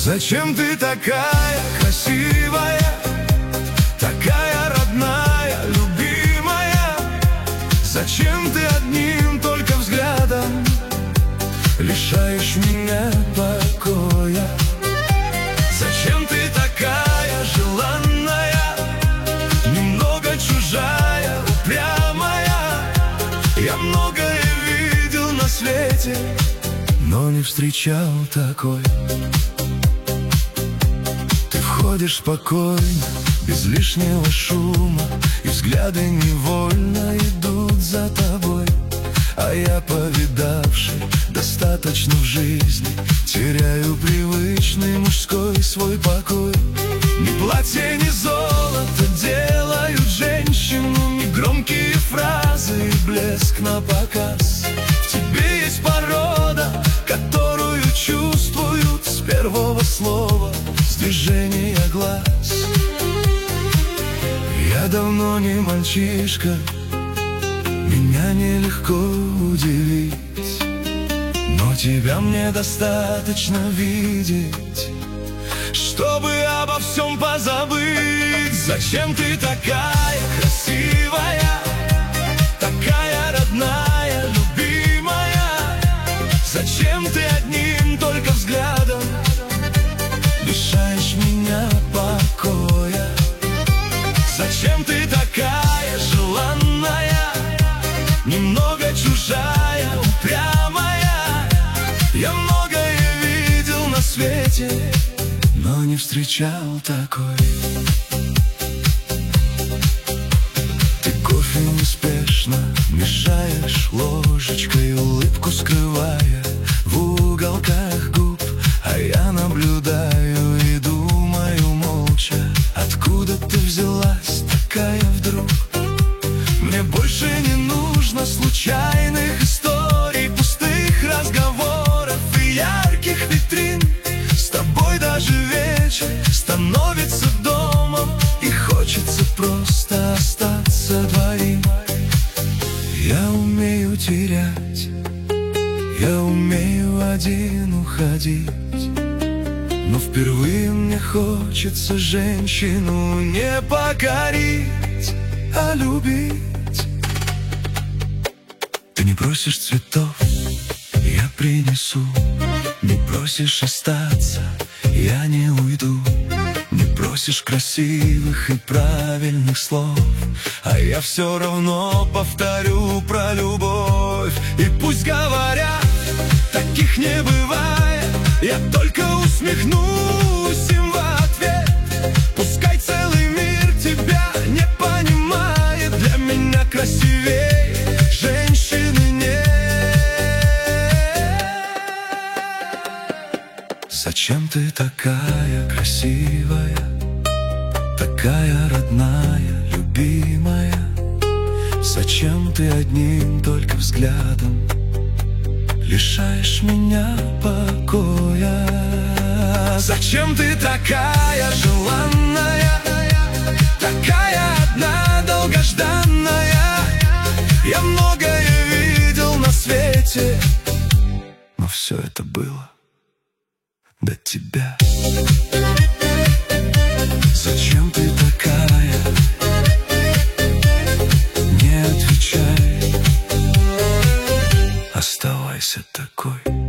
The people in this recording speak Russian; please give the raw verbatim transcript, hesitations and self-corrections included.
Зачем ты такая красивая, такая родная, любимая? Зачем ты одним только взглядом лишаешь меня покоя? Зачем ты такая желанная, немного чужая, упрямая? Я многое видел на свете, но не встречал такой. Ты входишь спокойно, без лишнего шума, и взгляды невольно идут за тобой. А я, повидавший достаточно в жизни, теряю привычный мужской свой покой. Ни платье, ни золото делают женщину, ни громкие фразы и блеск на показ. В тебе есть порода, которую чувствуют с первого слова, с движения глаз. Я давно не мальчишка, меня нелегко удивить, но тебя мне достаточно видеть, чтобы обо всем позабыть. Зачем ты такая красивая, такая родная, любимая? Зачем ты одним только взглядом лишаешь меня покоя? Зачем ты такая желанная, немного чужая, упрямая? Я многое видел на свете, но не встречал такой. Ты кофе неспешно мешаешь ложечкой, улыбку скрывая в уголках губ. А я наблюдаю и думаю молча, откуда ты взялась такая вдруг? Мне больше не нужно случайных историй, пустых разговоров и ярких витрин. С тобой даже вечер становится домом, и хочется просто остаться двоим. Я умею терять, я умею один уходить, но впервые мне хочется женщину не покорить, а любить. Ты не просишь цветов, я принесу. Не просишь остаться, я не уйду. Не просишь красивых и правильных слов, а я все равно повторю про любовь. И пусть говорят, таких не бывает, я только усмехнусь им в ответ. Пускай целый мир тебя не понимает, для меня красивее женщины нет. Зачем ты такая красивая, такая родная, любимая? Зачем ты одним только взглядом лишаешь меня покоя? Зачем ты такая желанная, такая одна, долгожданная? Я многое видел на свете, но все это было до тебя. Зачем ты такая? Не отвечай, оставайся такой.